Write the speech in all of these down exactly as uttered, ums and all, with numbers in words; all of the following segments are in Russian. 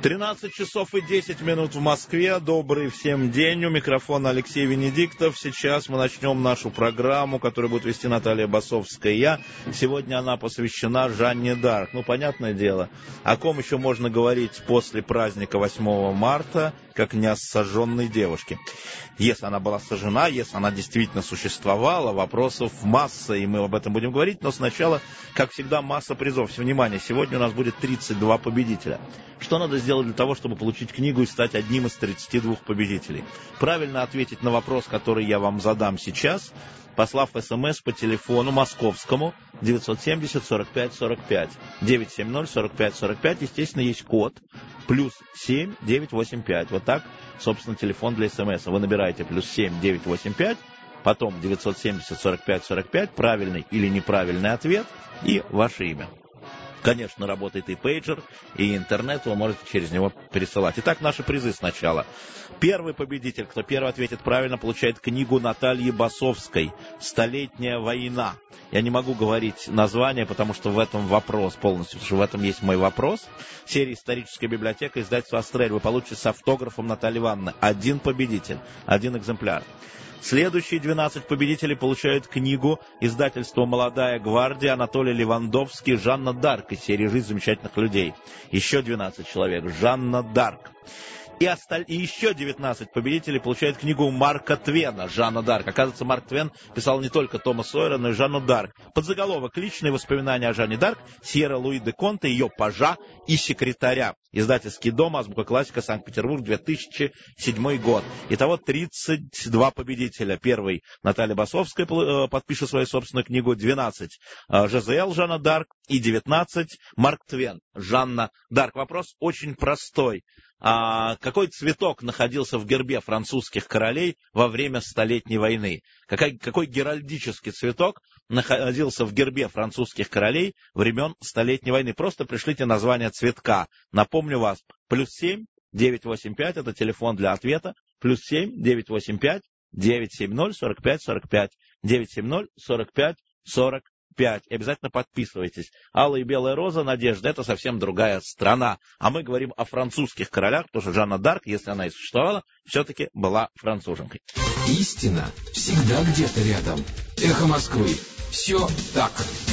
тринадцать часов и десять минут в Москве. Добрый всем день. У микрофона Алексей Венедиктов. Сейчас мы начнем нашу программу, которую будет вести Наталья Басовская и я. Сегодня она посвящена Жанне д'Арк. Ну, понятное дело, о ком еще можно говорить после праздника восьмого марта, как не о сожженной девушке. Если она была сожжена, если она действительно существовала, вопросов масса, и мы об этом будем говорить. Но сначала, как всегда, масса призов. Внимание, сегодня у нас будет тридцать два победителя. Что надо сделать для того, чтобы получить книгу и стать одним из тридцати двух победителей? Правильно ответить на вопрос, который я вам задам сейчас, послав смс по телефону московскому девятьсот семьдесят сорок пять сорок пять. девятьсот семьдесят сорок пять сорок пять. Естественно, есть код плюс семь девятьсот восемьдесят пять. Вот так, собственно, телефон для смс. Вы набираете плюс семь девятьсот восемьдесят пять, потом девятьсот семьдесят сорок пять сорок пять, правильный или неправильный ответ и ваше имя. Конечно, работает и пейджер, и интернет, вы можете через него пересылать. Итак, наши призы сначала. Первый победитель, кто первый ответит правильно, получает книгу Натальи Басовской «Столетняя война». Я не могу говорить название, потому что в этом вопрос полностью, потому что в этом есть мой вопрос. Серия «Историческая библиотека», издательство «Астрель». Вы получите с автографом Натальи Ивановны. Один победитель, один экземпляр. Следующие двенадцать победителей получают книгу издательства «Молодая гвардия», Анатолий Левандовский, «Жанна д'Арк» из серии «Жизнь замечательных людей». Еще двенадцать человек. «Жанна д'Арк». И, осталь... и еще девятнадцать победителей получают книгу Марка Твена «Жанна д'Арк». Оказывается, Марк Твен писал не только Тома Сойера, но и Жанну д'Арк. Подзаголовок «Личные воспоминания о Жанне д'Арк», Сьерра Луи де Конте, ее пажа и секретаря. Издательский дом «Азбука классика», Санкт-Петербург, две тысячи седьмой год. Итого тридцать два победителя. Первый Наталья Басовская подпишет свою собственную книгу, двенадцать ЖЗЛ Жанна д'Арк и девятнадцать Марк Твен Жанна д'Арк. Вопрос очень простой. А какой цветок находился в гербе французских королей во время Столетней войны? Какой, какой геральдический цветок находился в гербе французских королей времен Столетней войны? Просто пришлите название цветка. Напомню вас, плюс семь девятьсот восемьдесят пять, это телефон для ответа, плюс семь девятьсот восемьдесят пять девятьсот семьдесят сорок пять сорок пять, девятьсот семьдесят сорок пять сорок пять. И обязательно подписывайтесь. Алая и белая роза, Надежда, это совсем другая страна. А мы говорим о французских королях, потому что Жанна д'Арк, если она и существовала, все-таки была француженкой. Истина всегда где-то рядом. Эхо Москвы. Все так.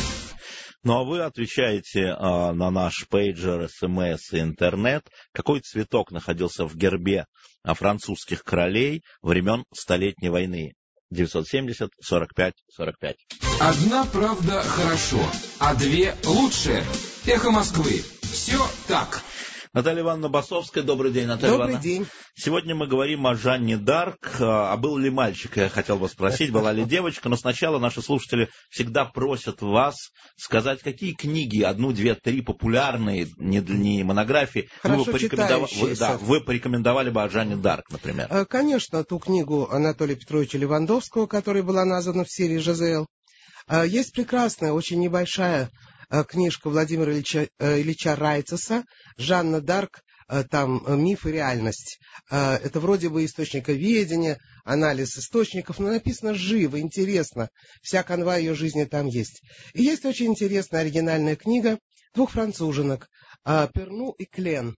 Ну а вы отвечаете э, на наш пейджер, смс и интернет, какой цветок находился в гербе э, французских королей времен Столетней войны. девятьсот семьдесят сорок пять сорок пять. Одна правда хорошо, а две лучше. Эхо Москвы. Все так. Наталья Ивановна Басовская, добрый день, Наталья Добрый Ивановна. день. Сегодня мы говорим о Жанне д'Арк. А был ли мальчик, я хотел бы спросить, была ли девочка, но сначала наши слушатели всегда просят вас сказать, какие книги, одну, две, три популярные, не, не монографии, вы, бы порекомендов... вы, да, вы порекомендовали бы о Жанне д'Арк, например. Конечно, ту книгу Анатолия Петровича Левандовского, которая была названа в серии ЖЗЛ. Есть прекрасная, очень небольшая книжка Владимира Ильича, Ильича Райцеса «Жанна д'Арк. Там миф и реальность». Это вроде бы источниковедение, анализ источников, но написано живо, интересно. Вся канва ее жизни там есть. И есть очень интересная оригинальная книга двух француженок, Перну и Клен.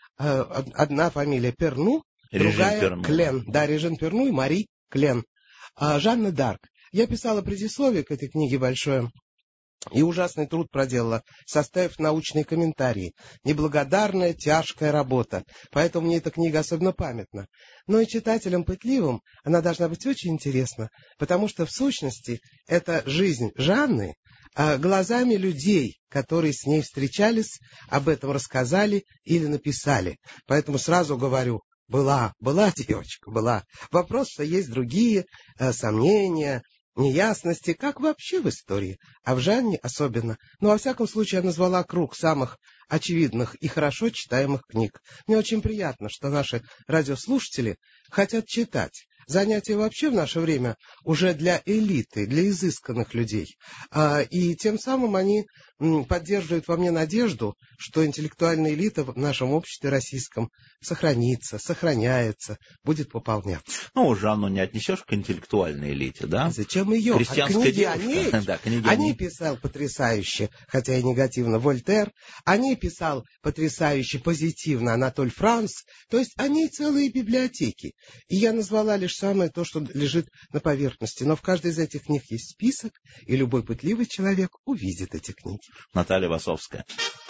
Одна фамилия Перну, другая Перну. Клен. Да, Режин Перну и Мари Клен. Жанна д'Арк. Я писала предисловие к этой книге большое. И ужасный труд проделала, составив научные комментарии. Неблагодарная, тяжкая работа. Поэтому мне эта книга особенно памятна. Но и читателям пытливым она должна быть очень интересна, потому что в сущности это жизнь Жанны а, глазами людей, которые с ней встречались, об этом рассказали или написали. Поэтому сразу говорю, была, была девочка, была. Вопрос, что есть другие а, сомнения, неясности, как вообще в истории, а в Жанне особенно. Но, во всяком случае, я назвала круг самых очевидных и хорошо читаемых книг. Мне очень приятно, что наши радиослушатели хотят читать. Занятие вообще в наше время уже для элиты, для изысканных людей. И тем самым они поддерживает во мне надежду, что интеллектуальная элита в нашем обществе российском сохранится, сохраняется, будет пополняться. Ну, Жанну не отнесешь к интеллектуальной элите, да? Зачем ее? Крестьянская Книги девушка. о ней, Да, книги о о ней ней. писал потрясающе, хотя и негативно, Вольтер, о ней писал потрясающе позитивно Анатоль Франц, то есть о ней целые библиотеки. И я назвала лишь самое то, что лежит на поверхности, но в каждой из этих книг есть список, и любой пытливый человек увидит эти книги. Наталья Басовская.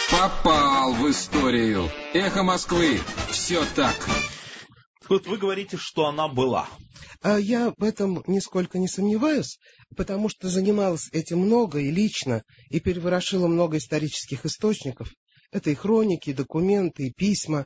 Попал в историю. Эхо Москвы. Все так. Вот вы говорите, что она была. Я в этом нисколько не сомневаюсь, потому что занималась этим много и лично, и переворошила много исторических источников. Это и хроники, и документы, и письма.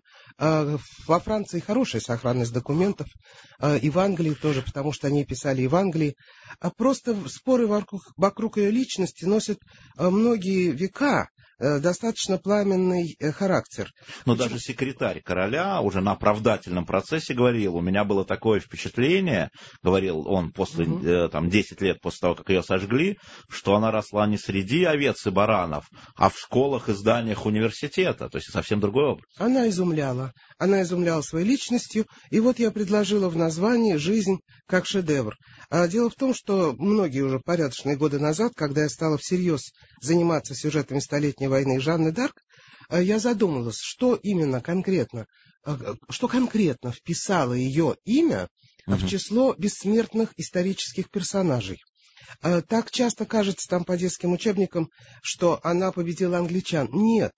Во Франции хорошая сохранность документов, и в Англии тоже, потому что они писали и в Англии. Просто споры вокруг, вокруг ее личности носят многие века, достаточно пламенный характер. Но даже секретарь короля уже на оправдательном процессе говорил, у меня было такое впечатление, говорил он после, угу. э, там, десять лет после того, как ее сожгли, что она росла не среди овец и баранов, а в школах и зданиях университета, то есть совсем другой образ. Она изумляла, она изумляла своей личностью, и вот я предложила в названии «Жизнь как шедевр». А дело в том, что многие уже порядочные годы назад, когда я стала всерьез заниматься сюжетами Столетней войны Жанны д'Арк, я задумалась, что именно конкретно, что конкретно вписало ее имя угу. в число бессмертных исторических персонажей. Так часто кажется там по детским учебникам, что она победила англичан. Нет,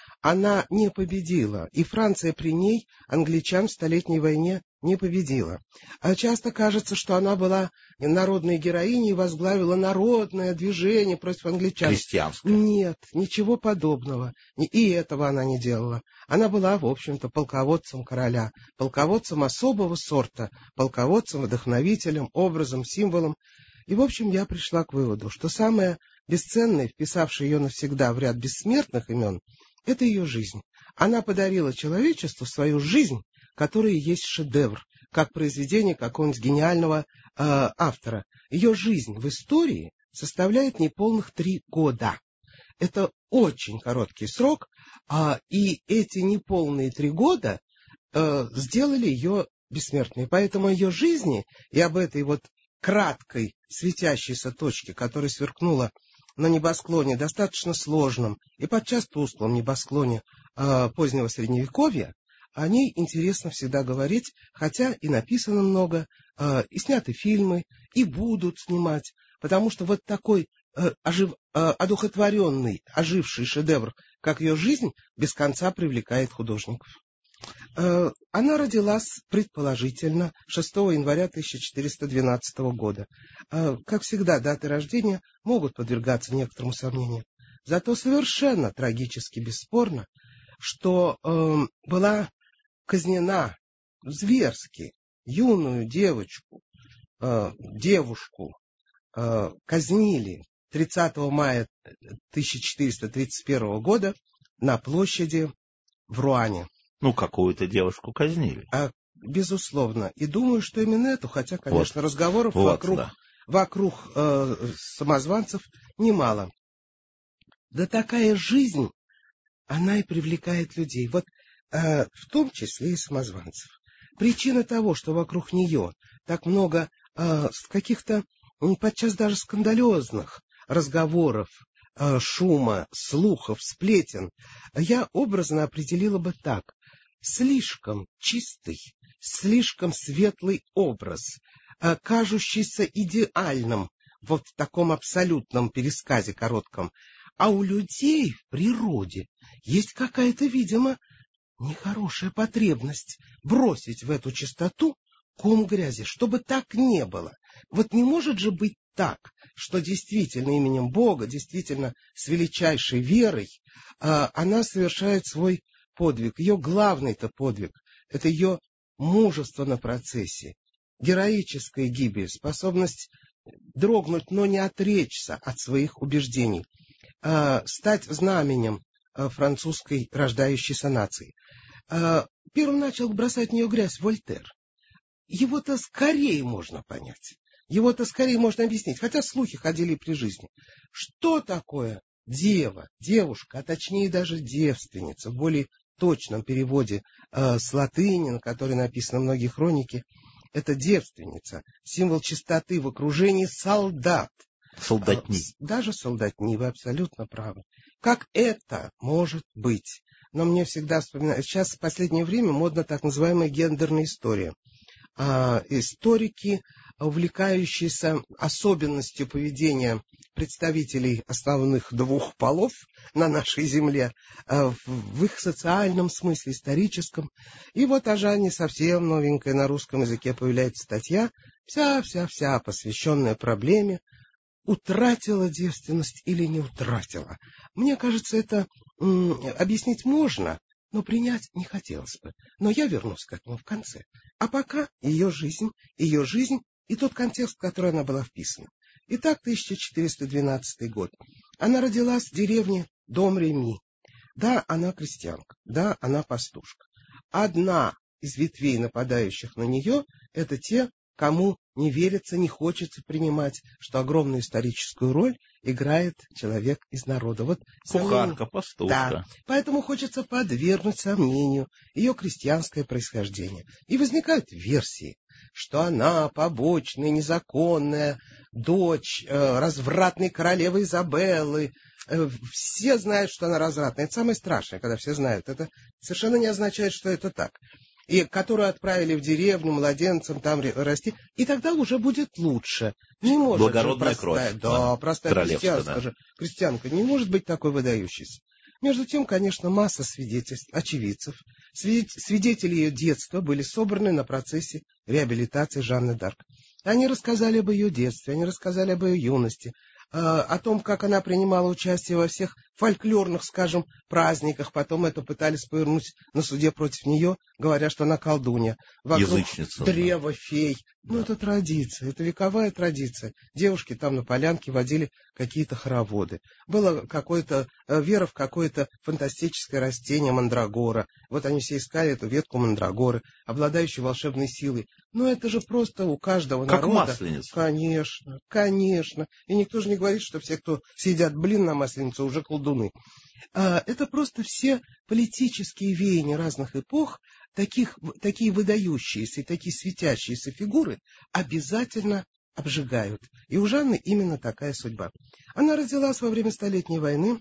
она не победила, и Франция при ней англичан в Столетней войне не победила. А часто кажется, что она была народной героиней и возглавила народное движение против англичан. Крестьянское. Нет, ничего подобного. И этого она не делала. Она была, в общем-то, полководцем короля, полководцем особого сорта, полководцем, вдохновителем, образом, символом. И, в общем, я пришла к выводу, что самое бесценное, вписавшее ее навсегда в ряд бессмертных имен, это ее жизнь. Она подарила человечеству свою жизнь, которая есть шедевр, как произведение какого-нибудь гениального э, автора. Ее жизнь в истории составляет неполных три года. Это очень короткий срок, а, и эти неполные три года э, сделали ее бессмертной. Поэтому о ее жизни и об этой вот краткой светящейся точке, которая сверкнула на небосклоне, достаточно сложном и подчас тусклом небосклоне э, позднего Средневековья, о ней интересно всегда говорить, хотя и написано много, э, и сняты фильмы, и будут снимать, потому что вот такой э, ожив, э, одухотворенный, оживший шедевр, как ее жизнь, без конца привлекает художников. Э, она родилась, предположительно, шестого января тысяча четыреста двенадцатого года. Э, как всегда, даты рождения могут подвергаться некоторому сомнению. Зато совершенно трагически бесспорно, что э, была казнена зверски юную девочку, э, девушку, э, казнили тридцатого мая тысяча четыреста тридцать первого года на площади в Руане. Ну, какую-то девушку казнили. А, безусловно. И думаю, что именно эту, хотя, конечно, вот. разговоров вот, вокруг, да. вокруг э, самозванцев немало. Да такая жизнь, она и привлекает людей. Вот э, в том числе и самозванцев. Причина того, что вокруг нее так много э, каких-то подчас даже скандалезных разговоров, э, шума, слухов, сплетен, я образно определила бы так. Слишком чистый, слишком светлый образ, э, кажущийся идеальным вот в таком абсолютном пересказе коротком. А у людей в природе есть какая-то, видимо, нехорошая потребность бросить в эту чистоту ком грязи, чтобы так не было. Вот не может же быть так, что действительно именем Бога, действительно с величайшей верой э, она совершает свой подвиг. Ее главный-то подвиг — это ее мужество на процессе, героическая гибель, способность дрогнуть, но не отречься от своих убеждений, э, стать знаменем э, французской рождающейся нации. Э, первым начал бросать в нее грязь Вольтер. Его-то скорее можно понять. Его-то скорее можно объяснить, хотя слухи ходили при жизни. Что такое дева, девушка, а точнее даже девственница, в более точном переводе э, с латыни, на которой написаны многие хроники, это девственница, символ чистоты в окружении солдат. Солдатни. Э, даже солдатни, вы абсолютно правы. Как это может быть? Но мне всегда вспоминают, сейчас в последнее время модна так называемая гендерная история. А, историки, увлекающиеся особенностью поведения представителей основных двух полов на нашей земле, а, в, в их социальном смысле, историческом. И вот о Жанне совсем новенькая на русском языке появляется статья, вся-вся-вся посвященная проблеме, утратила девственность или не утратила. Мне кажется, это м, объяснить можно, но принять не хотелось бы. Но я вернусь к этому в конце. А пока ее жизнь, ее жизнь и тот контекст, в который она была вписана. Итак, тысяча четыреста двенадцатый год. Она родилась в деревне Дом-Реми. Да, она крестьянка, да, она пастушка. Одна из ветвей, нападающих на нее, это те, кому не верится, не хочется принимать, что огромную историческую роль играет человек из народа. Вот Кухарка, пастушка. Да, поэтому хочется подвергнуть сомнению ее крестьянское происхождение. И возникают версии, что она побочная, незаконная дочь э, развратной королевы Изабеллы. Э, все знают, что она развратная. Это самое страшное, когда все знают. Это совершенно не означает, что это так. И которую отправили в деревню младенцам там расти, и тогда уже будет лучше. Не может благородная простая, кровь. Да, простая крестьянка да. же. Крестьянка не может быть такой выдающейся. Между тем, конечно, масса свидетельств, очевидцев, свидетели ее детства были собраны на процессе реабилитации Жанны д'Арк. Они рассказали об ее детстве, они рассказали об ее юности, о том, как она принимала участие во всех фольклорных, скажем, праздниках. Потом это пытались повернуть на суде против нее, говоря, что она колдунья. Вокруг Язычница. древа фей. Ну, да. это традиция, это вековая традиция. Девушки там на полянке водили какие-то хороводы. Было какое-то, вера в какое-то фантастическое растение мандрагора. Вот они все искали эту ветку мандрагоры, обладающую волшебной силой. Но это же просто у каждого как народа. масленица. Конечно, конечно. И никто же не говорит, что все, кто съедят блин на масленицу, уже колдуны. А, это просто все политические веяния разных эпох, таких, такие выдающиеся и такие светящиеся фигуры обязательно обжигают. И у Жанны именно такая судьба. Она родилась во время Столетней войны,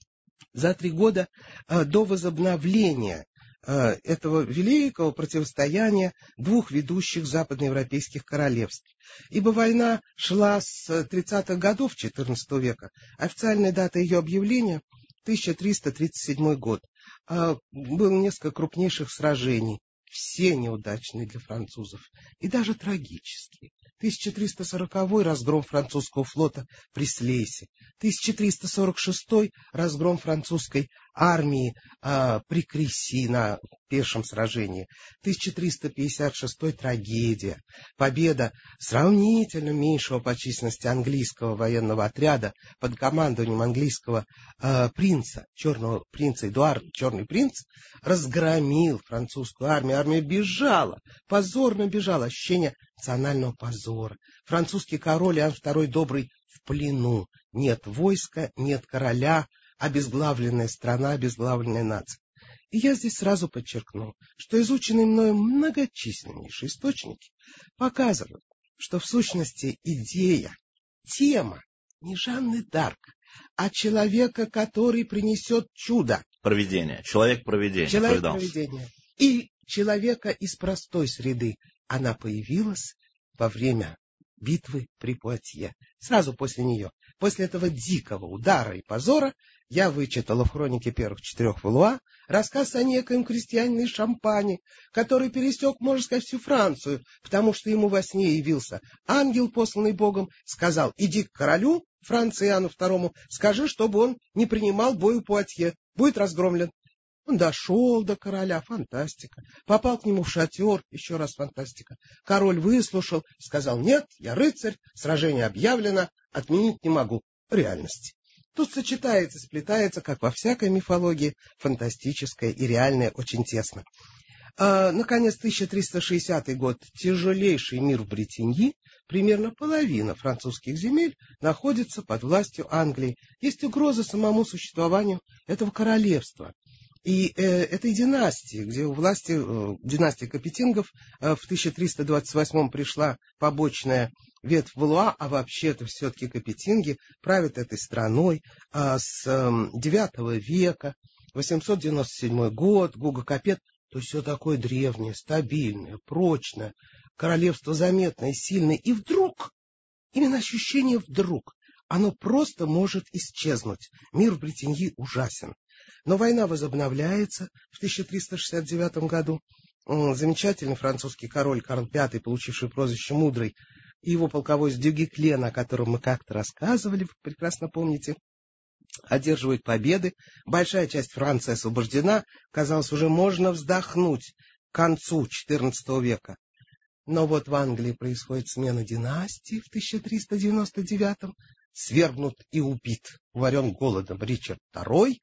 за три года а, до возобновления а, этого великого противостояния двух ведущих западноевропейских королевств. Ибо война шла с тридцатых годов четырнадцатого века. Официальная дата ее объявления — тысяча триста тридцать седьмой год. А, было несколько крупнейших сражений, все неудачные для французов, и даже трагические. тысяча триста сороковой разгром французского флота при Слейсе, тысяча триста сорок шестой разгром французской армии а, при Креси на пешем сражении, тысяча триста пятьдесят шестой трагедия, победа сравнительно меньшего по численности английского военного отряда под командованием английского а, принца, черного принца Эдуарда, черный принц, разгромил французскую армию, армия бежала, позорно бежала, ощущение национального позора. Французский король Иоанн второй Добрый в плену. Нет войска, нет короля, обезглавленная страна, обезглавленная нация. И я здесь сразу подчеркну, что изученные мною многочисленнейшие источники показывают, что в сущности идея, тема не Жанны д'Арк, а человека, который принесет чудо. Провидение. Человек-провидение. Человек-провидение. И человека из простой среды. Она появилась во время битвы при Пуатье. Сразу после нее. После этого дикого удара и позора я вычитала в хронике первых четырех Валуа рассказ о некоем крестьянине из Шампани, который пересек, можно сказать, всю Францию, потому что ему во сне явился ангел, посланный Богом, сказал: иди к королю Франции Иоанну второму, скажи, чтобы он не принимал бой у Пуатье, будет разгромлен. Он дошел до короля, фантастика. Попал к нему в шатер, еще раз фантастика. Король выслушал, сказал: нет, я рыцарь, сражение объявлено, отменить не могу. Реальность. Тут сочетается, сплетается, как во всякой мифологии, фантастическое и реальное очень тесно. А, наконец, тысяча триста шестидесятый год. Тяжелейший мир в Бретиньи. Примерно половина французских земель находится под властью Англии. Есть угроза самому существованию этого королевства. И э, этой династии, где у власти, э, династии Капетингов, э, в тысяча триста двадцать восьмом пришла побочная ветвь Валуа, а вообще-то все-таки Капетинги правят этой страной э, с э, девятого века, восемьсот девяносто седьмой год, Гуго Капет. То есть все такое древнее, стабильное, прочное, королевство заметное, сильное. И вдруг, именно ощущение вдруг, оно просто может исчезнуть. Мир в Бретиньи ужасен. Но война возобновляется в тысяча триста шестьдесят девятом году. Замечательный французский король Карл Пятый, получивший прозвище Мудрый, и его полководец Дюгеклен, о котором мы как-то рассказывали, вы прекрасно помните, одерживают победы. Большая часть Франции освобождена. Казалось, уже можно вздохнуть к концу четырнадцатого века. Но вот в Англии происходит смена династии в тысяча триста девяносто девятом. Свергнут и убит, уморен голодом Ричард Второй.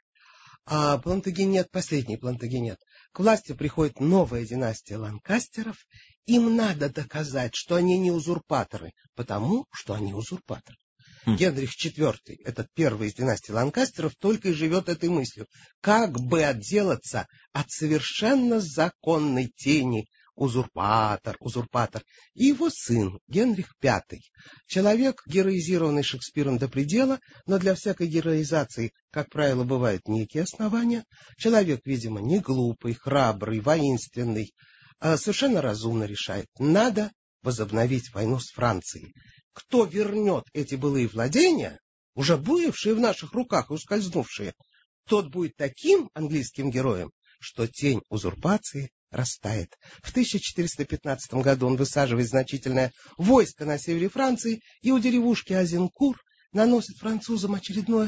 А Плантагенет, последний Плантагенет, к власти приходит новая династия Ланкастеров. Им надо доказать, что они не узурпаторы, потому что они узурпаторы. Хм. Генрих Четвертый, этот первый из династии Ланкастеров, только и живет этой мыслью, как бы отделаться от совершенно законной тени. Узурпатор, узурпатор. И его сын, Генрих Пятый. Человек, героизированный Шекспиром до предела, но для всякой героизации, как правило, бывают некие основания. Человек, видимо, не глупый, храбрый, воинственный, а совершенно разумно решает. Надо возобновить войну с Францией. Кто вернет эти былые владения, уже бывшие в наших руках и ускользнувшие, тот будет таким английским героем, что тень узурпации растает. В тысяча четыреста пятнадцатом году он высаживает значительное войско на севере Франции и у деревушки Азенкур наносит французам очередное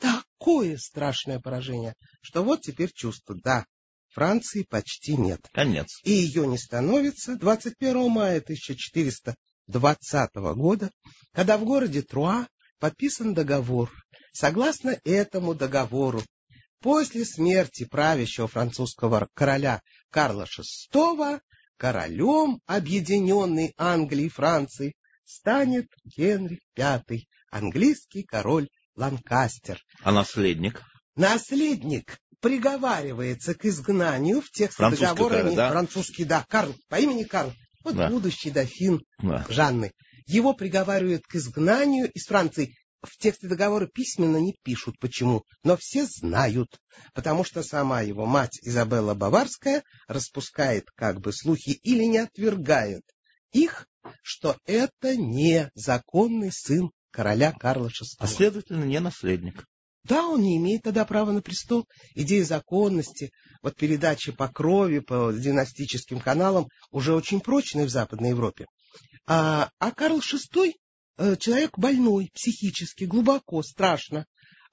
такое страшное поражение, что вот теперь чувствуют, да, Франции почти нет. Конец. И ее не становится двадцать первого мая тысяча четыреста двадцатого года, когда в городе Труа подписан договор. Согласно этому договору, после смерти правящего французского короля Карла Шестого королем объединенной Англии и Франции станет Генрих Пятый, английский король Ланкастер. А наследник? Наследник приговаривается к изгнанию в тексте договора. Король, да? Французский, да, Карл, по имени Карл. Вот да. Будущий дофин да. Жанны. Его приговаривают к изгнанию из Франции. В тексте договора письменно не пишут, почему, но все знают, потому что сама его мать Изабелла Баварская распускает как бы слухи или не отвергает их, что это не законный сын короля Карла Шестого. А следовательно, не наследник. Да, он не имеет тогда права на престол. Идея законности, вот передачи по крови, по династическим каналам уже очень прочны в Западной Европе. А, а Карл Шестой человек больной, психически, глубоко, страшно.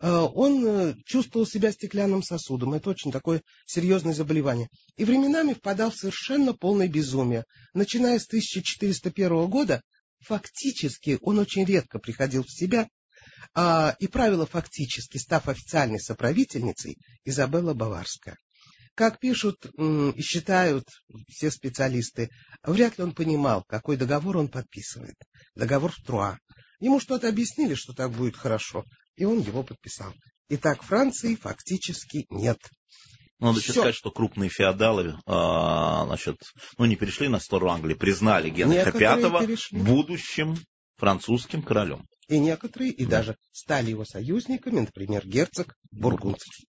Он чувствовал себя стеклянным сосудом. Это очень такое серьезное заболевание. И временами впадал в совершенно полное безумие. Начиная с тысяча четыреста первого года, фактически он очень редко приходил в себя. И правила фактически, став официальной соправительницей, Изабелла Баварская. Как пишут и считают все специалисты, вряд ли он понимал, какой договор он подписывает. Договор в Труа. Ему что-то объяснили, что так будет хорошо, и он его подписал. Итак, Франции фактически нет. Надо еще сказать, что крупные феодалы а, значит, ну, не перешли на сторону Англии, признали Генриха Пятого будущим французским королем. И некоторые, и да. даже стали его союзниками, например, герцог Бургундский.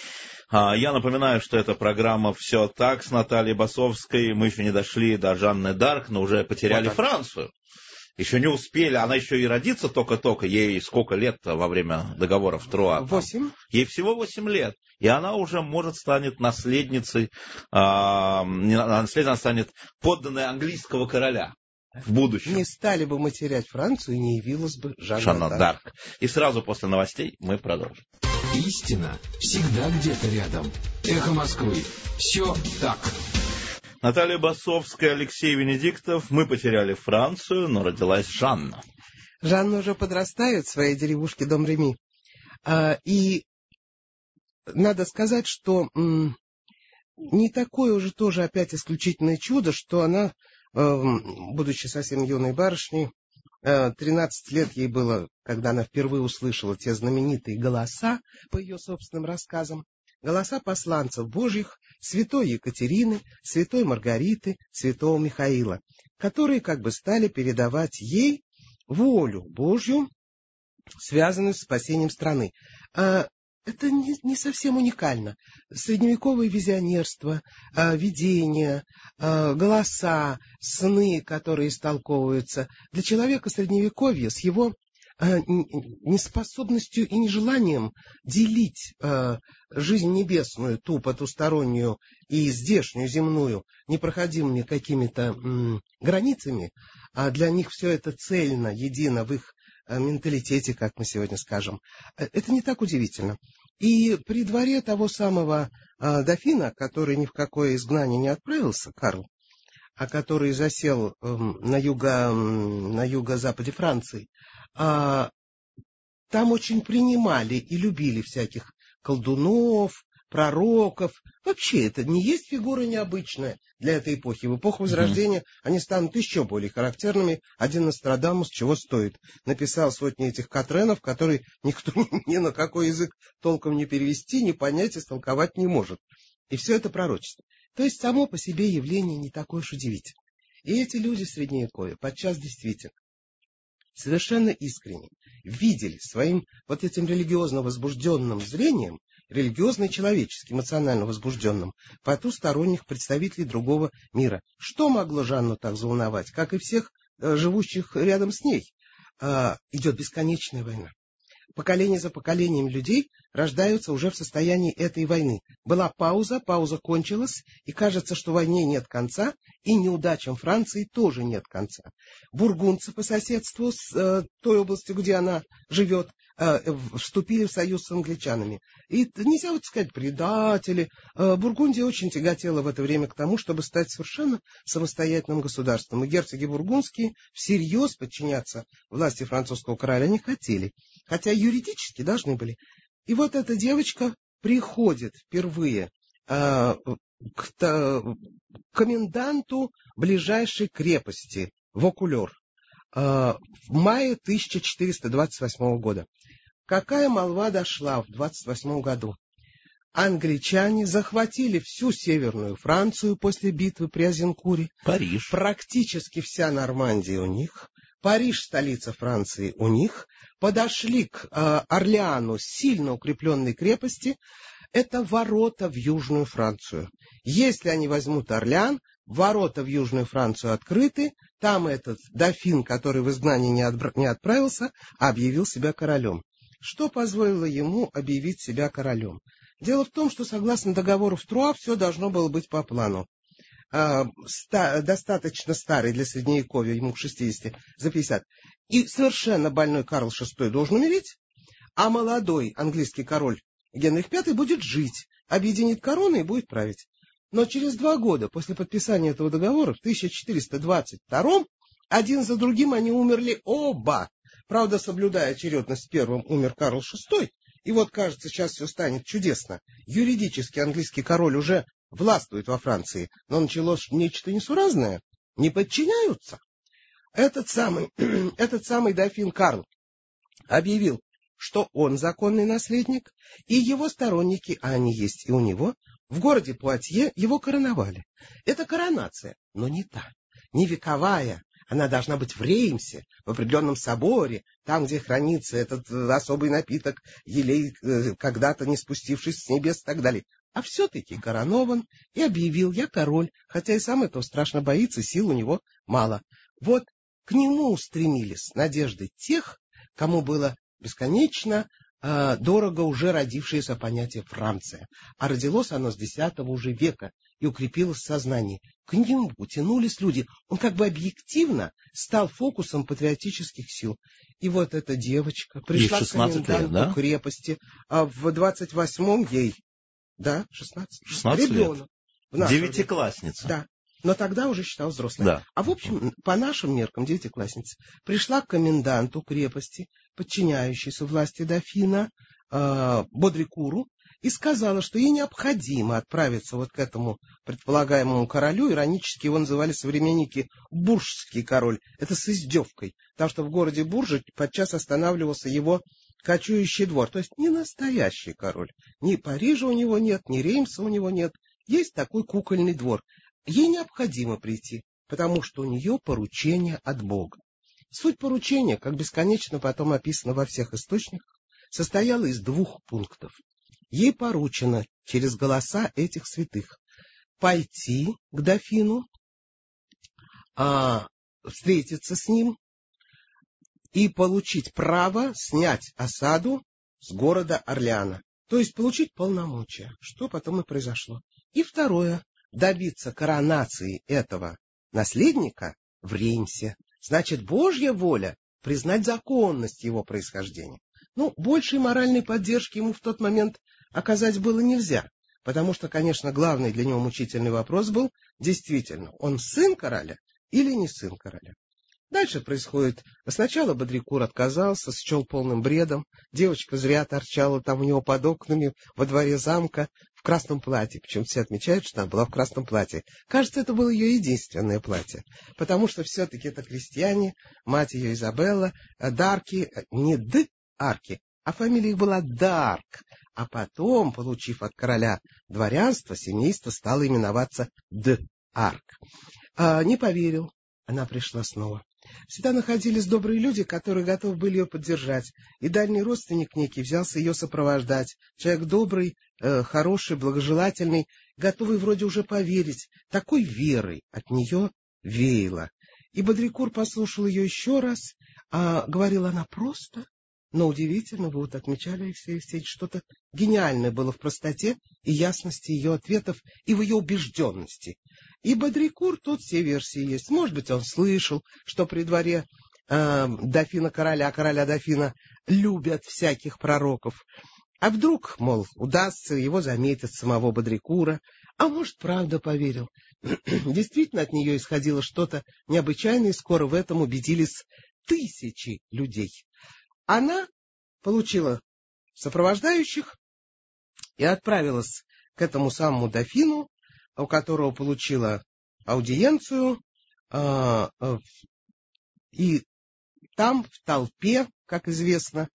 Я напоминаю, что это программа «Все так» с Натальей Басовской. Мы еще не дошли до Жанны д'Арк, но уже потеряли вот Францию. Еще не успели. Она еще и родится только-только. Ей сколько лет во время договора в Труа? Восемь. Ей всего восемь лет. И она уже, может, станет наследницей, а, наследницей, она станет подданной английского короля. В будущем. Не стали бы мы терять Францию, не явилась бы Жанна, Жанна д'Арк. д'Арк. И сразу после новостей мы продолжим. Истина всегда где-то рядом. Эхо Москвы. Все так. Наталья Басовская, Алексей Венедиктов. Мы потеряли Францию, но родилась Жанна. Жанна уже подрастает в своей деревушке Дом-Реми. А, и надо сказать, что м- не такое уже тоже опять исключительное чудо, что она, э, будучи совсем юной барышней, э, тринадцать лет ей было, когда она впервые услышала те знаменитые голоса, по ее собственным рассказам, голоса посланцев Божьих, святой Екатерины, святой Маргариты, святого Михаила, которые как бы стали передавать ей волю Божью, связанную с спасением страны. Это не, не совсем уникально. Средневековое визионерство, видения, голоса, сны, которые истолковываются. Для человека Средневековья с его неспособностью и нежеланием делить жизнь небесную, ту потустороннюю и здешнюю земную, непроходимыми какими-то границами, а для них все это цельно, едино в их менталитете, как мы сегодня скажем. Это не так удивительно. И при дворе того самого э, дофина, который ни в какое изгнание не отправился, Карл, а который засел э, на, юго, на юго-западе Франции, э, там очень принимали и любили всяких колдунов, пророков. Вообще, это не есть фигура необычная для этой эпохи. В эпоху Возрождения mm-hmm. они станут еще более характерными. Один Нострадамус чего стоит. Написал сотни этих Катренов, которые никто ни на какой язык толком не перевести, не понять, истолковать не может. И все это пророчество. То есть само по себе явление не такое уж удивительное. И эти люди Средневековья подчас действительно совершенно искренне видели своим вот этим религиозно возбужденным зрением, религиозно и человечески, эмоционально возбужденным, потусторонних представителей другого мира. Что могло Жанну так заволновать? Как и всех э, живущих рядом с ней, э, идет бесконечная война. Поколение за поколением людей рождаются уже в состоянии этой войны. Была пауза, пауза кончилась, и кажется, что войне нет конца, и неудачам Франции тоже нет конца. Бургундцы по соседству с э, той областью, где она живет, э, вступили в союз с англичанами. И нельзя вот сказать предатели. Э, Бургундия очень тяготела в это время к тому, чтобы стать совершенно самостоятельным государством. И герцоги бургундские всерьез подчиняться власти французского короля не хотели. Хотя юридически должны были. И вот эта девочка приходит впервые э, к, к коменданту ближайшей крепости Вокулер э, в мае тысяча четыреста двадцать восьмого года. Какая молва дошла в двадцать восьмом году? Англичане захватили всю Северную Францию после битвы при Азенкуре. Париж. Практически вся Нормандия у них. Париж, столица Франции, у них. Подошли к э, Орлеану, сильно укрепленной крепости. Это ворота в Южную Францию. Если они возьмут Орлеан, ворота в Южную Францию открыты. Там этот дофин, который в изгнание не, отбра- не отправился, объявил себя королем. Что позволило ему объявить себя королем? Дело в том, что согласно договору в Труа все должно было быть по плану. А, ста, достаточно старый для Средневековья, ему к шестидесяти, за пятьдесят. И совершенно больной Карл шестой должен умереть, а молодой английский король Генрих пятый будет жить, объединит корону и будет править. Но через два года после подписания этого договора, в тысяча четыреста двадцать втором, один за другим они умерли оба. Правда, соблюдая очередность, первым умер Карл шестой. И вот, кажется, сейчас все станет чудесно. Юридически английский король уже властвует во Франции, но началось нечто несуразное. Не подчиняются. Этот самый, этот самый дофин Карл объявил, что он законный наследник, и его сторонники, а они есть и у него, в городе Пуатье его короновали. Это коронация, но не та, не вековая. Она должна быть в Реймсе, в определенном соборе, там, где хранится этот особый напиток, елей, когда-то не спустившись с небес и так далее. А все-таки коронован и объявил: я король, хотя и сам этого страшно боится, сил у него мало. Вот к нему устремились с надеждой тех, кому было бесконечно э, дорого уже родившееся понятие Франция. А родилось оно с десятого уже века и укрепилось в сознании. К нему тянулись люди. Он как бы объективно стал фокусом патриотических сил. И вот эта девочка пришла к коменданту да? крепости, а в двадцать восьмом ей, да, шестнадцать, шестнадцать ребенок. лет. Девятиклассница. Да. Но тогда уже считал взрослой. Да. А в общем, по нашим меркам, девятиклассница пришла к коменданту крепости, подчиняющейся власти дофина, э, Бодрикуру, и сказала, что ей необходимо отправиться вот к этому предполагаемому королю. Иронически его называли современники буржский король. Это с издевкой, потому что в городе Буржа подчас останавливался его кочующий двор. То есть не настоящий король. Ни Парижа у него нет, ни Реймса у него нет. Есть такой кукольный двор. Ей необходимо прийти, потому что у нее поручение от Бога. Суть поручения, как бесконечно потом описано во всех источниках, состояла из двух пунктов. Ей поручено через голоса этих святых пойти к дофину, а, встретиться с ним и получить право снять осаду с города Орлеана. То есть получить полномочия, что потом и произошло. И второе, добиться коронации этого наследника в Реймсе. Значит, Божья воля признать законность его происхождения. Ну, большей моральной поддержки ему в тот момент оказать было нельзя, потому что, конечно, главный для него мучительный вопрос был, действительно, он сын короля или не сын короля. Дальше происходит, сначала Бодрикур отказался, счел полным бредом, девочка зря торчала там у него под окнами во дворе замка в красном платье, причем все отмечают, что она была в красном платье. Кажется, это было ее единственное платье, потому что все-таки это крестьяне, мать ее Изабелла, Дарки, не Д, Арки, а фамилия их была Дарк, а потом, получив от короля дворянство, семейство стало именоваться Д. Арк. А, не поверил, она пришла снова. Всегда находились добрые люди, которые готовы были ее поддержать, и дальний родственник некий взялся ее сопровождать. Человек добрый, э, хороший, благожелательный, готовый вроде уже поверить. Такой верой от нее веяло. И Бодрикур послушал ее еще раз, а говорила она просто, но удивительно, вы вот отмечали, Алексей Алексеевич, что-то гениальное было в простоте и ясности ее ответов и в ее убежденности. И Бодрикур, тут все версии есть. Может быть, он слышал, что при дворе э, дофина короля, короля дофина любят всяких пророков. А вдруг, мол, удастся его заметить самого Бодрикура, а может, правда поверил. Действительно, от нее исходило что-то необычайное, и скоро в этом убедились тысячи людей. Она получила сопровождающих и отправилась к этому самому дофину, у которого получила аудиенцию, э, э, и там в толпе, как известно,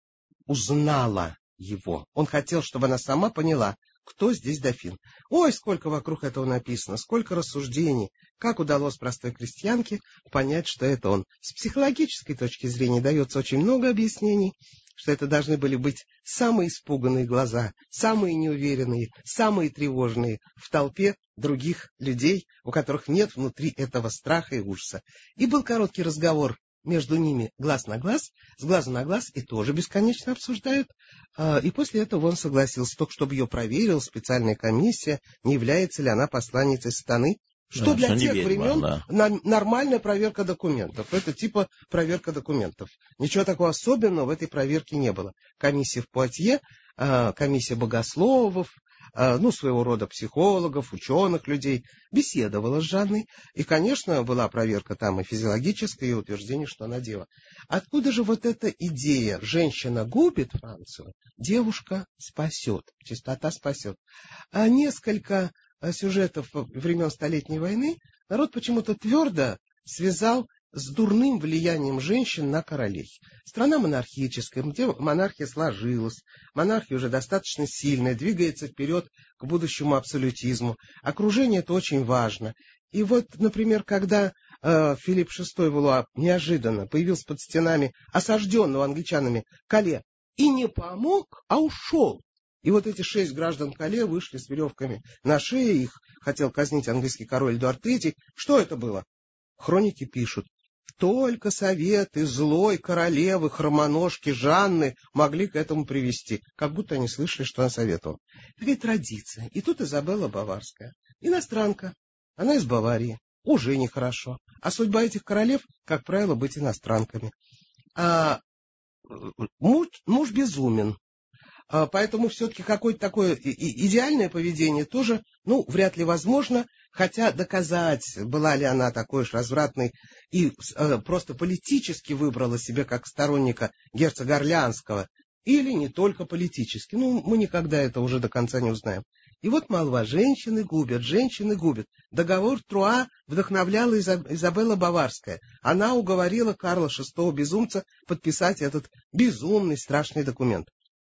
узнала его. Он хотел, чтобы она сама поняла, кто здесь дофин. Ой, сколько вокруг этого написано, сколько рассуждений, как удалось простой крестьянке понять, что это он. С психологической точки зрения дается очень много объяснений, что это должны были быть самые испуганные глаза, самые неуверенные, самые тревожные в толпе других людей, у которых нет внутри этого страха и ужаса. И был короткий разговор между ними глаз на глаз, с глазу на глаз, и тоже бесконечно обсуждают. И после этого он согласился, только чтобы ее проверила специальная комиссия, не является ли она посланницей сатаны. Что да, для тех ведьма, времен да. на, нормальная проверка документов. Это типа проверка документов. Ничего такого особенного в этой проверке не было. Комиссия в Пуатье, комиссия богословов, ну, своего рода психологов, ученых людей, беседовала с Жанной. И, конечно, была проверка там и физиологическая, и утверждение, что она дева. Откуда же вот эта идея «женщина губит Францию, девушка спасет», чистота спасет? А несколько сюжетов времен Столетней войны народ почему-то твердо связал с дурным влиянием женщин на королей. Страна монархическая, где монархия сложилась, монархия уже достаточно сильная, двигается вперед к будущему абсолютизму. Окружение это очень важно. И вот, например, когда э, Филипп шестой Валуа неожиданно появился под стенами осажденного англичанами Кале и не помог, а ушел. И вот эти шесть граждан Кале вышли с веревками на шее, их хотел казнить английский король Эдуард третий. Что это было? Хроники пишут. Только советы злой королевы, хромоножки Жанны могли к этому привести. Как будто они слышали, что она советовала. Такая традиция. И тут Изабелла Баварская. Иностранка. Она из Баварии. Уже нехорошо. А судьба этих королев, как правило, быть иностранками. А муж, муж безумен. Поэтому все-таки какое-то такое идеальное поведение тоже, ну, вряд ли возможно, хотя доказать, была ли она такой уж развратной и э, просто политически выбрала себе как сторонника герцога Орлеанского или не только политически. Ну, мы никогда это уже до конца не узнаем. И вот молва: женщины губят, женщины губят. Договор Труа вдохновляла Изабелла Баварская. Она уговорила Карла шестого безумца подписать этот безумный, страшный документ.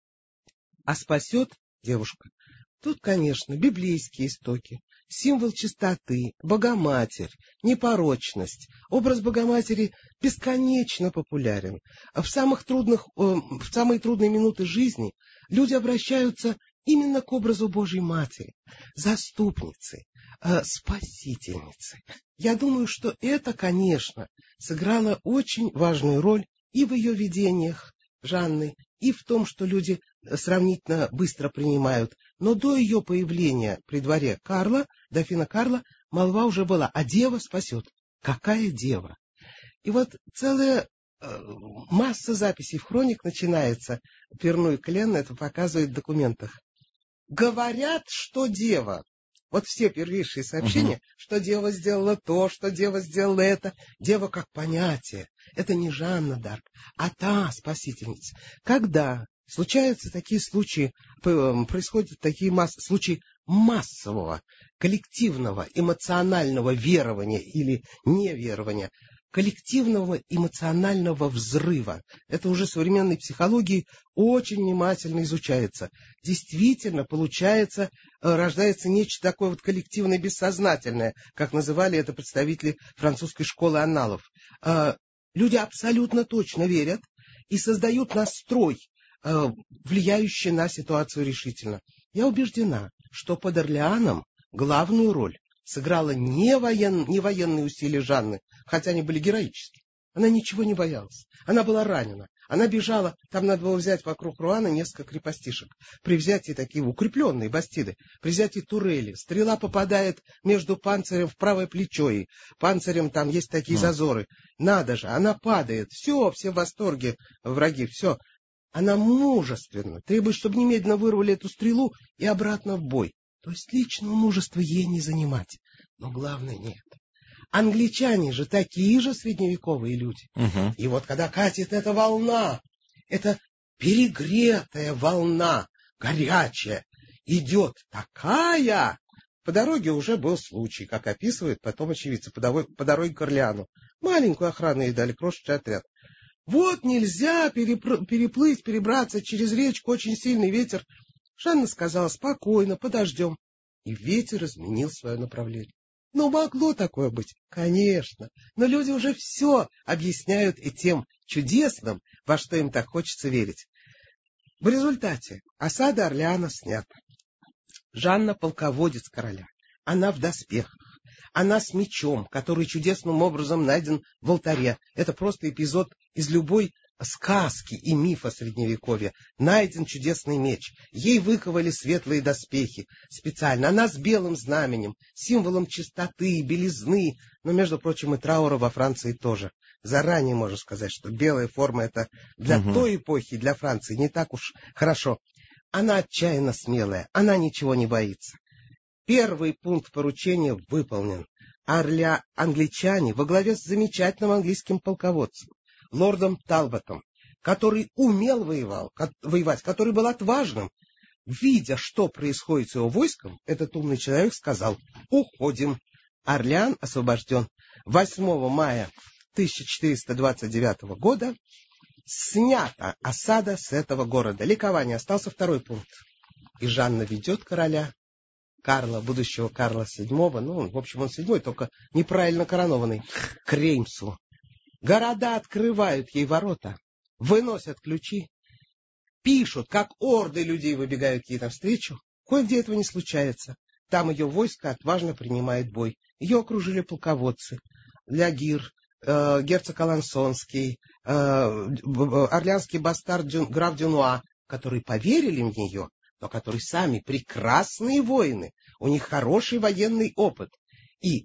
А спасет девушка? Тут, конечно, библейские истоки, символ чистоты, Богоматерь, непорочность. Образ Богоматери бесконечно популярен. В самых трудных, в самые трудные минуты жизни люди обращаются именно к образу Божьей Матери, заступницы, спасительницы. Я думаю, что это, конечно, сыграло очень важную роль и в ее видениях Жанны, и в том, что люди сравнительно быстро принимают. Но до ее появления при дворе Карла, дофина Карла, молва уже была: а дева спасет. Какая дева? И вот целая э, масса записей в хроник начинается. Перну и Клен это показывает в документах. Говорят, что дева. Вот все первейшие сообщения, uh-huh. что дева сделала то, что дева сделала это. Дева как понятие. Это не Жанна д'Арк, а та спасительница. Когда случаются такие случаи, происходят такие масс... случаи массового, коллективного, эмоционального верования или неверования, коллективного эмоционального взрыва. Это уже в современной психологии очень внимательно изучается. Действительно, получается, рождается нечто такое вот коллективное, бессознательное, как называли это представители французской школы анналов. Люди абсолютно точно верят и создают настрой, влияющий на ситуацию решительно. Я убеждена, что под Орлеаном главную роль сыграла не, воен... не военные усилия Жанны, хотя они были героические. Она ничего не боялась. Она была ранена. Она бежала, там надо было взять вокруг Руана несколько крепостишек. При взятии такие укрепленные бастиды, при взятии турели, стрела попадает между панцирем в правое плечо, и панцирем там есть такие mm. зазоры. Надо же, она падает. Все, все в восторге, враги, все. Она мужественно требует, чтобы немедленно вырвали эту стрелу и обратно в бой. То есть личного мужества ей не занимать. Но главное не это. Англичане же такие же средневековые люди. Uh-huh. И вот когда катит эта волна, эта перегретая волна, горячая, идет такая... По дороге уже был случай, как описывает потом очевидцы, по дороге, по дороге к Орлеану. Маленькую охрану ей дали, крошечный отряд. Вот нельзя перепр... переплыть, перебраться через речку, очень сильный ветер. Жанна сказала: спокойно, подождем. И ветер изменил свое направление. Ну, могло такое быть? Конечно. Но люди уже все объясняют и тем чудесным, во что им так хочется верить. В результате осада Орлеана снята. Жанна полководец короля. Она в доспехах. Она с мечом, который чудесным образом найден в алтаре. Это просто эпизод из любой сказки и мифа Средневековья. Найден чудесный меч. Ей выковали светлые доспехи специально. Она с белым знаменем, символом чистоты, белизны. Но, между прочим, и траура во Франции тоже. Заранее можно сказать, что белая форма — это для угу. той эпохи, для Франции не так уж хорошо. Она отчаянно смелая. Она ничего не боится. Первый пункт поручения выполнен. Орля англичане во главе с замечательным английским полководцем, лордом Талботом, который умел воевал, ко- воевать, который был отважным. Видя, что происходит с его войском, этот умный человек сказал: уходим. Орлеан освобожден. восьмого мая тысяча четыреста двадцать девятого года снята осада с этого города. Ликование. Остался второй пункт. И Жанна ведет короля Карла, будущего Карла седьмого, ну, в общем, он седьмой, только неправильно коронованный, к Реймсу. Города открывают ей ворота, выносят ключи, пишут, как орды людей выбегают ей навстречу. Кое-где этого не случается. Там ее войско отважно принимает бой. Ее окружили полководцы. Лягир, э, герцог Алансонский, э, орлеанский бастард Дю, граф Дюнуа, которые поверили в нее, но которые сами прекрасные воины, у них хороший военный опыт. И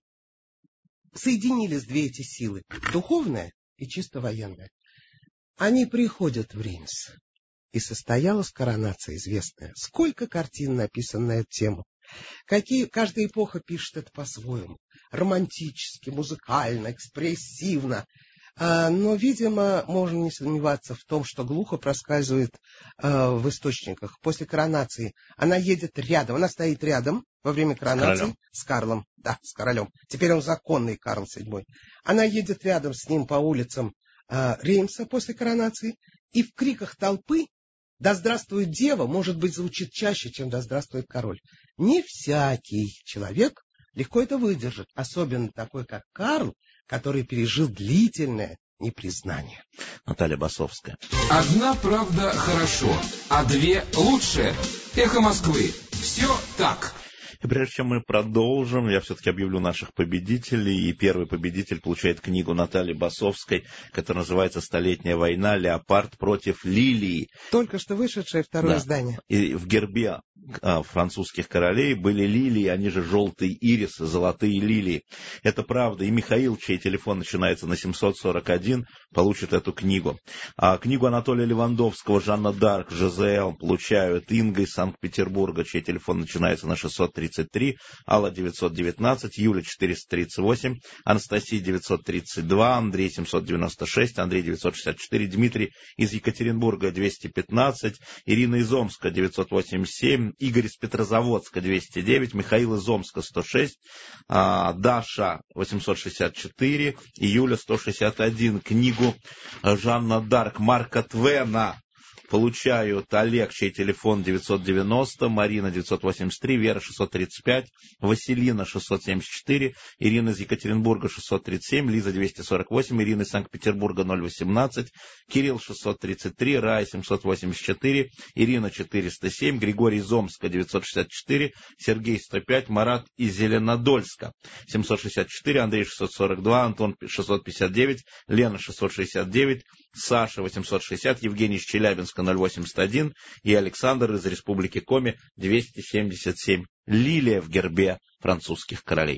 соединились две эти силы, духовная и чисто военная. Они приходят в Реймс. И состоялась коронация известная. Сколько картин написано на эту тему. Какие, каждая эпоха пишет это по-своему. Романтически, музыкально, экспрессивно. А, но, видимо, можно не сомневаться в том, что глухо проскальзывает а, в источниках. После коронации она едет рядом, она стоит рядом во время коронации с, с Карлом. Да, с королем. Теперь он законный Карл седьмой. Она едет рядом с ним по улицам а, Реймса после коронации, и в криках толпы «Да здравствует дева» может быть звучит чаще, чем «Да здравствует король». Не всякий человек легко это выдержит, особенно такой, как Карл, который пережил длительное непризнание. Наталья Басовская. Одна правда хорошо, а две лучше. Эхо Москвы. Все так. И прежде чем мы продолжим, я все-таки объявлю наших победителей. И первый победитель получает книгу Натальи Басовской, которая называется «Столетняя война. Леопард против лилии». Только что вышедшее второе да. издание. И в гербе а, французских королей были лилии, они же желтые ирисы, золотые лилии. Это правда. И Михаил, чей телефон начинается на семьсот сорок один, получит эту книгу. А книгу Анатолия Левандовского «Жанна Дарк», ЖЗЛ получают Инга из Санкт-Петербурга, чей телефон начинается на шестьсот тридцать три, Алла девятьсот девятнадцать, Юля четыреста тридцать восемь, Анастасия девятьсот тридцать два, Андрей семьсот девяносто шесть, Андрей девятьсот шестьдесят четыре, Дмитрий из Екатеринбурга двести пятнадцать, Ирина из Омска девятьсот восемьдесят семь, Игорь из Петрозаводска двести девять, Михаил из Омска сто шесть, Даша восемьсот шестьдесят четыре и Юля сто шестьдесят один. Книгу Жанна Дарк Марка Твена получают Олег, чей телефон девятьсот девяносто, Марина девятьсот восемьдесят три, Вера шестьсот тридцать пять, Василина шестьсот семьдесят четыре, Ирина из Екатеринбурга шестьсот тридцать семь, Лиза двести сорок восемь, Ирина из Санкт-Петербурга ноль восемнадцать, Кирилл шестьсот тридцать три, Рая семьсот восемьдесят четыре, Ирина четыреста семь, Григорий из Омска девятьсот шестьдесят четыре, Сергей сто пять, Марат из Зеленодольска семьсот шестьдесят четыре, Андрей шестьсот сорок два, Антон шестьсот пятьдесят девять, Лена шестьсот шестьдесят девять, Саша восемьсот шестьдесят, Евгений из Челябинска ноль восемьдесят один и Александр из Республики Коми двести семьдесят семь. Лилия в гербе французских королей.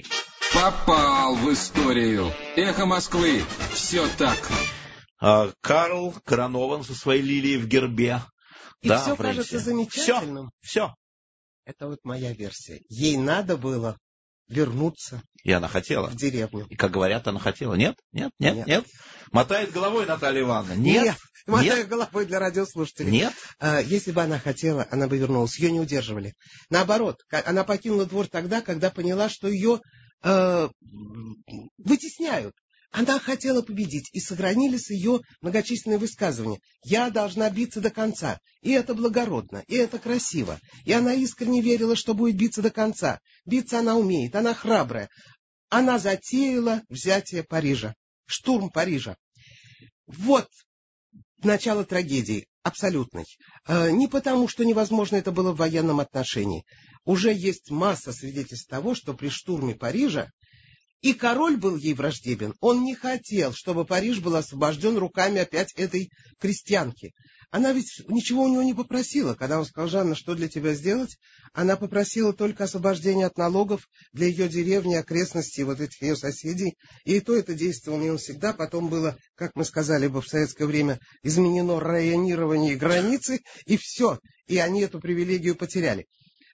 Попал в историю. Эхо Москвы. Все так. А, Карл коронован со своей лилией в гербе. И да, все в Реймсе. кажется замечательным. Все, все. Это вот моя версия. Ей надо было вернуться И она хотела. в деревню. И, как говорят, она хотела. Нет, нет, нет, нет. нет. Мотает головой Наталья Ивановна. Нет, нет. Мотаю нет. головой для радиослушателей. Нет. А, если бы она хотела, она бы вернулась. Ее не удерживали. Наоборот, она покинула двор тогда, когда поняла, что ее э, вытесняют. Она хотела победить, и сохранились ее многочисленные высказывания. «Я должна биться до конца». И это благородно, и это красиво. И она искренне верила, что будет биться до конца. Биться она умеет, она храбрая. Она затеяла взятие Парижа, штурм Парижа. Вот начало трагедии, абсолютной. Не потому, что невозможно это было в военном отношении. Уже есть масса свидетельств того, что при штурме Парижа и король был ей враждебен. Он не хотел, чтобы Париж был освобожден руками опять этой крестьянки. Она ведь ничего у него не попросила. Когда он сказал: «Жанна, что для тебя сделать?» Она попросила только освобождения от налогов для ее деревни, окрестностей, вот этих ее соседей. И то это действовало не всегда. Потом было, как мы сказали бы в советское время, изменено районирование границы, и все. И они эту привилегию потеряли.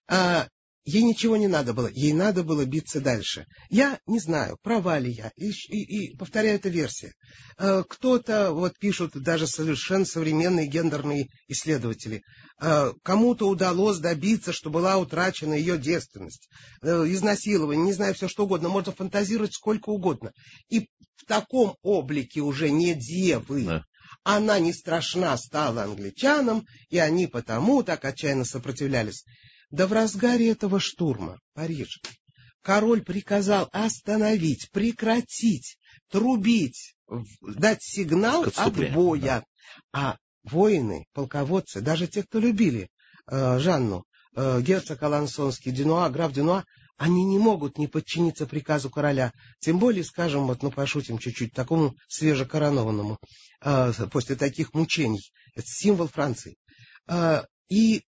А ей ничего не надо было, ей надо было биться дальше. Я не знаю, права ли я, и, и, и повторяю, это версия. Кто-то, вот пишут даже совершенно современные гендерные исследователи, кому-то удалось добиться, что была утрачена ее девственность, изнасилование, не знаю, все что угодно, можно фантазировать сколько угодно. И в таком облике уже не девы. Да. Она не страшна стала англичанам, и они потому так отчаянно сопротивлялись. Да в разгаре этого штурма Парижа король приказал остановить, прекратить, трубить, дать сигнал отбоя. Да. А воины, полководцы, даже те, кто любили э, Жанну, э, герцог Алансонский, Дюнуа, граф Дюнуа, они не могут не подчиниться приказу короля. Тем более, скажем, вот, ну пошутим чуть-чуть, такому свежекоронованному, э, после таких мучений. Это символ Франции. Э, и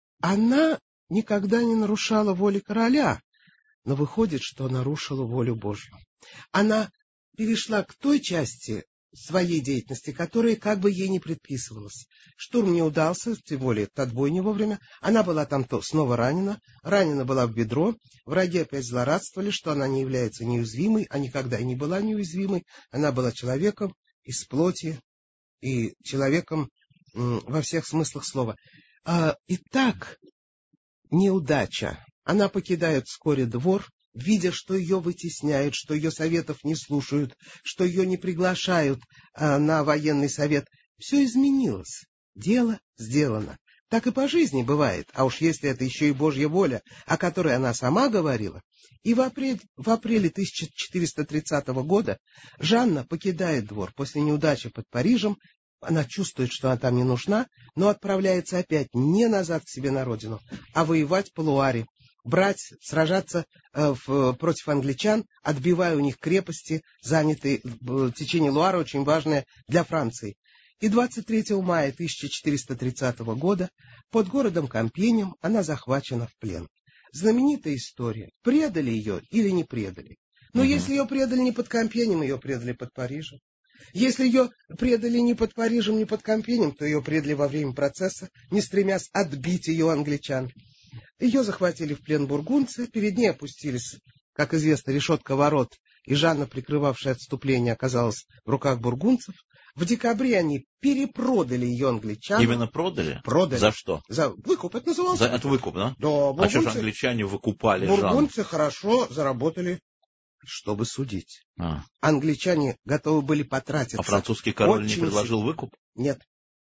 она никогда не нарушала воли короля, но выходит, что нарушила волю Божью. Она перешла к той части своей деятельности, которая как бы ей не предписывалась. Штурм не удался, тем более этот отбой не вовремя. Она была там то, снова ранена, ранена была в бедро. Враги опять злорадствовали, что она не является неуязвимой, а никогда и не была неуязвимой. Она была человеком, из плоти и человеком м, во всех смыслах слова. А, итак, неудача. Она покидает вскоре двор, видя, что ее вытесняют, что ее советов не слушают, что ее не приглашают а, на военный совет. Все изменилось. Дело сделано. Так и по жизни бывает, а уж если это еще и Божья воля, о которой она сама говорила. И в апреле, в апреле тысяча четыреста тридцатого года Жанна покидает двор после неудачи под Парижем. Она чувствует, что она там не нужна, но отправляется опять не назад к себе на родину, а воевать по Луаре, брать, сражаться э, в, против англичан, отбивая у них крепости, занятые в течение Луара, очень важные для Франции. И двадцать третьего мая тысяча четыреста тридцатого года под городом Кампьенем она захвачена в плен. Знаменитая история. Предали ее или не предали? Но угу. Если ее предали не под Кампьенем, ее предали под Парижем. Если ее предали не под Парижем, не под Кампьенем, то ее предали во время процесса, не стремясь отбить ее англичан. Ее захватили в плен бургундцы, перед ней опустились, как известно, решетка ворот, и Жанна, прикрывавшая отступление, оказалась в руках бургундцев. В декабре они перепродали ее англичанам. Именно продали? Продали. За что? За выкуп, это называлось. За это выкуп, да? Да, бургунцы, а что же англичане выкупали Жанну? Бургундцы хорошо заработали, чтобы судить. А. Англичане готовы были потратиться. А французский король Очень не предложил сильно. выкуп? Нет.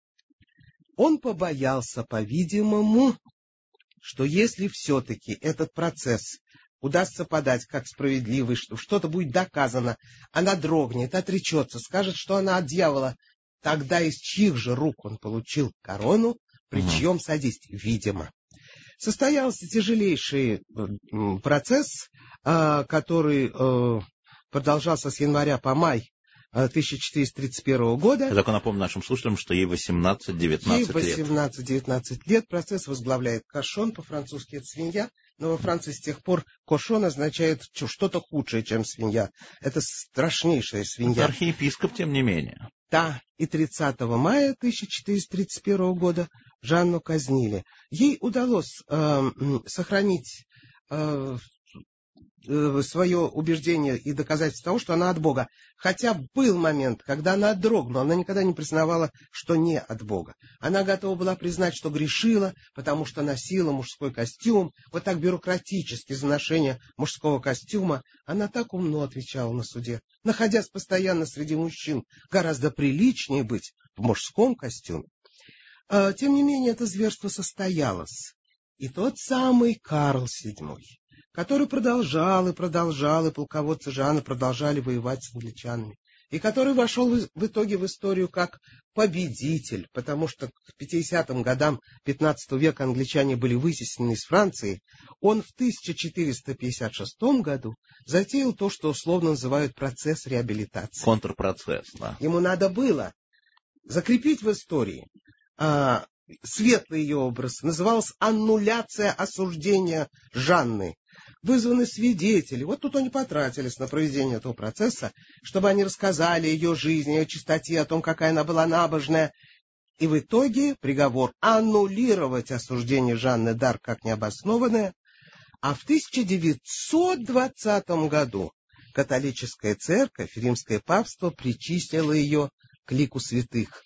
Он побоялся, по-видимому, что если все-таки этот процесс удастся подать как справедливый, что что-то будет доказано, она дрогнет, отречется, скажет, что она от дьявола, тогда из чьих же рук он получил корону, при угу. чьем содействии, видимо. Состоялся тяжелейший процесс, который продолжался с января по май тысяча четыреста тридцать первого года. Я только напомню нашим слушателям, что ей восемнадцать-девятнадцать лет. Ей восемнадцать-девятнадцать лет. Процесс возглавляет Кошон, по-французски это свинья, но во Франции с тех пор Кошон означает что-то худшее, чем свинья. Это страшнейшая свинья. Это архиепископ, тем не менее. Да, и тридцатого мая тысяча четыреста тридцать первого года Жанну казнили. Ей удалось э, сохранить э, свое убеждение и доказательство того, что она от Бога. Хотя был момент, когда она дрогнула, она никогда не признавала, что не от Бога. Она готова была признать, что грешила, потому что носила мужской костюм. Вот так бюрократически за ношение мужского костюма. Она так умно отвечала на суде. Находясь постоянно среди мужчин, гораздо приличнее быть в мужском костюме. Тем не менее, это зверство состоялось. И тот самый Карл седьмой, который продолжал и продолжал, и полководцы Жанны продолжали воевать с англичанами, и который вошел в итоге в историю как победитель, потому что к пятидесятым годам пятнадцатого века англичане были вытеснены из Франции, он в тысяча четыреста пятьдесят шестом году затеял то, что условно называют процесс реабилитации. Контрпроцесс, да. Ему надо было закрепить в истории а, светлый ее образ, называлась аннуляция осуждения Жанны. Вызваны свидетели. Вот тут они потратились на проведение этого процесса, чтобы они рассказали о ее жизни, о чистоте, о том, какая она была набожная. И в итоге приговор аннулировать осуждение Жанны Дарк как необоснованное. А в тысяча девятьсот двадцатом году католическая церковь, римское папство причислило ее к лику святых.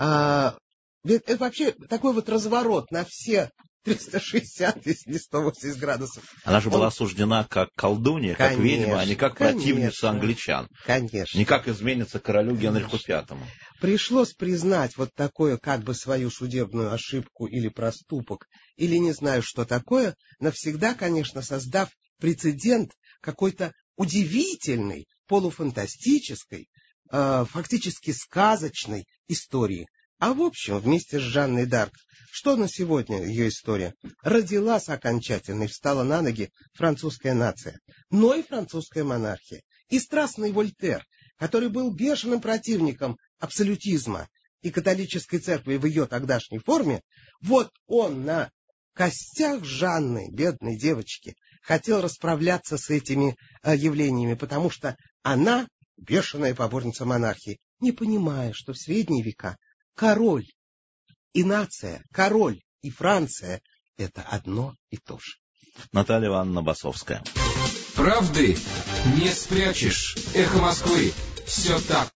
А, это вообще такой вот разворот на все триста шестьдесят, если сто восемьдесят градусов. Она же Он... была осуждена как колдунья, как конечно, ведьма, а не как конечно, противница англичан. Конечно. Не как изменница королю Генриху Пятому. Пришлось признать вот такое, как бы свою судебную ошибку или проступок, или не знаю, что такое, навсегда, конечно, создав прецедент какой-то удивительной, полуфантастической, э, фактически сказочной истории. А в общем, вместе с Жанной Дарк, что на сегодня ее история? Родилась окончательно и встала на ноги французская нация, но и французская монархия. И страстный Вольтер, который был бешеным противником абсолютизма и католической церкви в ее тогдашней форме, вот он на костях Жанны, бедной девочки, хотел расправляться с этими э, явлениями, потому что она бешеная поборница монархии, не понимая, что в средние века король и нация, король и Франция — это одно и то же. Наталья Ивановна Басовская. Правды не спрячешь. Эхо Москвы. Все так.